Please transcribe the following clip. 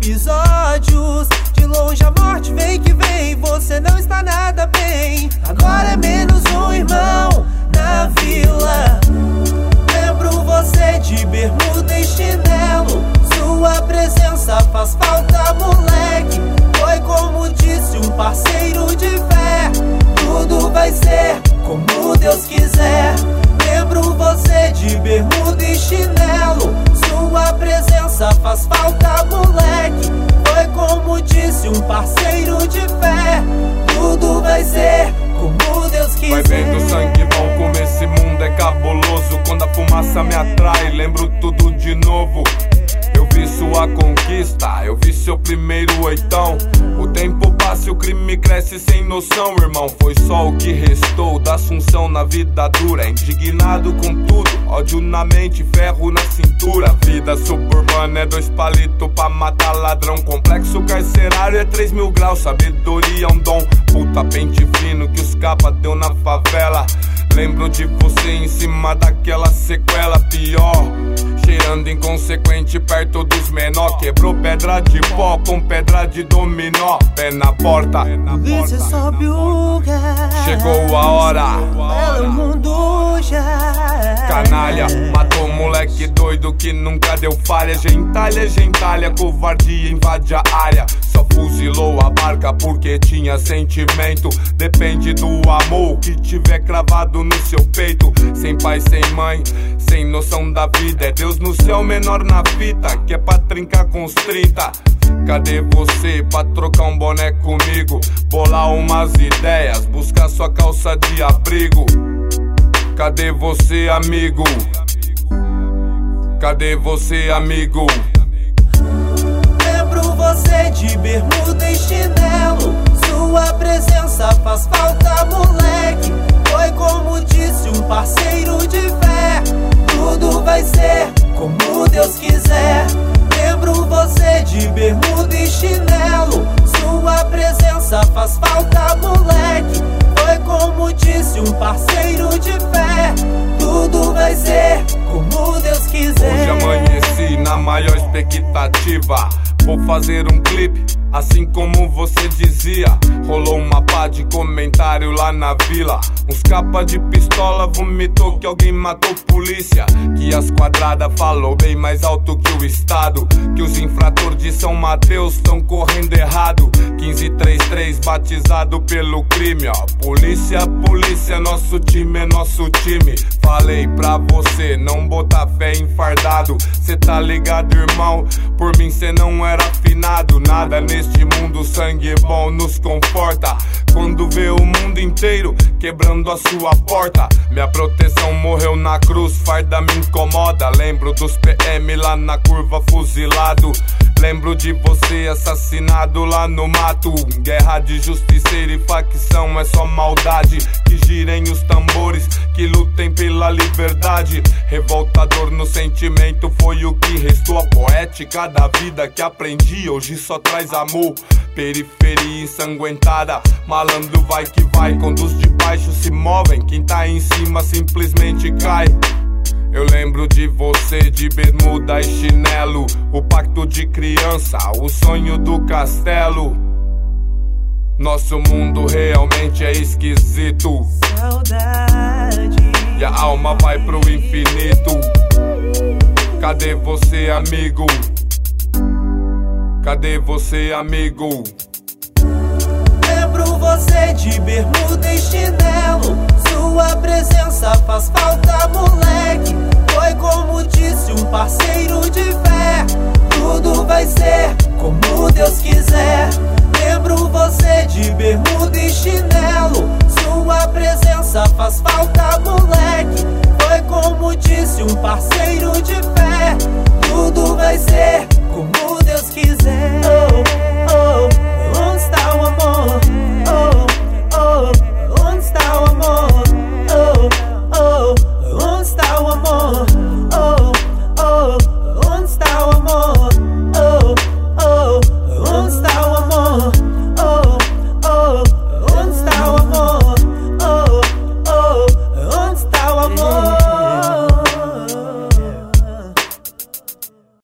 episódios. De longe a morte vem que vem, você não está nada bem. Agora é menos um irmão na vila. Lembro você de bermuda e chinelo. Sua presença faz falta, moleque. Foi como disse um parceiro de fé. Tudo vai ser como Deus quiser. Lembro você de bermuda e chinelo. Sua presença faz falta, moleque. Foi como disse um parceiro de fé. Tudo vai ser como Deus quiser. Vai vendo sangue bom como esse mundo é cabuloso. Quando a fumaça me atrai, lembro tudo de novo. Eu vi sua conquista, eu vi seu primeiro oitão. O tempo passa e o crime cresce sem noção, irmão. Foi só o que restou da assunção na vida dura. Indignado com tudo, ódio na mente, ferro na cintura. Vida suburbana é 2 palitos pra matar ladrão. Complexo carcerário é 3.000 graus, sabedoria é um dom. Puta pente fino que os capa deu na favela. Lembro de você em cima daquela sequela pior. Cheirando inconsequente perto dos menor. Quebrou pedra de pó com pedra de dominó. Pé na porta, Polícia sobe o gás. chegou a hora. Pelo mundo já. Canalha, matou um moleque doido que nunca deu falha. Gentalha, covardia invade a área. Só fuzilou a barca porque tinha sentimento. Depende do amor que tiver cravado no seu peito. Sem pai, sem mãe, sem noção da vida. É Deus no céu, menor na fita, que é pra trincar com os 30. Cadê você pra trocar um boné comigo? Bolar umas ideias, buscar sua calça de abrigo. Cadê você, amigo? Cadê você, amigo? Lembro você de bermuda e chinelo. Sua presença faz falta, moleque. Foi como disse um parceiro de fé. Tudo vai ser como Deus quiser. Lembro você de bermuda e chinelo. Sua presença faz falta, moleque. Foi como disse um parceiro de fé. Tudo vai ser como Deus quiser. Hoje amanheci na maior expectativa. Vou fazer um clipe, assim como você dizia. Rolou uma pá de comentário lá na vila. Uns capa de pistola vomitou que alguém matou polícia. Que as quadradas falou bem mais alto que o estado. Que os infratores de São Mateus tão correndo errado. 1533 batizado pelo crime, ó. Polícia, nosso time é nosso time. Falei pra você não botar fé em fardado. Cê tá ligado, irmão? Por mim cê não era afinado. Nada neste mundo, sangue bom nos conforta. Quando vê o mundo inteiro quebrando a sua porta. Minha proteção morreu na cruz, farda me incomoda. Lembro dos PM lá na curva fuzilado. Lembro de você assassinado lá no mato. Guerra de justiceiro e facção é só maldade. Que girem os tambores, que lutem pela liberdade. Revoltador no sentimento foi o que restou. A poética da vida que aprendi hoje só traz amor. Periferia ensanguentada, malandro vai que vai. Quando os de baixo se movem, quem tá em cima simplesmente cai. Eu lembro de você de bermuda e chinelo. O pacto de criança, o sonho do castelo. Nosso mundo realmente é esquisito. Saudade. E a alma vai pro infinito. Cadê você, amigo? Cadê você, amigo? Lembro você de bermuda e chinelo. Sua presença faz falta, moleque. Foi como disse um parceiro de fé. Tudo vai ser como Deus quiser. Lembro você de bermuda e chinelo. Sua presença faz falta, moleque. Foi como disse um parceiro de fé. Tudo vai ser como Deus quiser.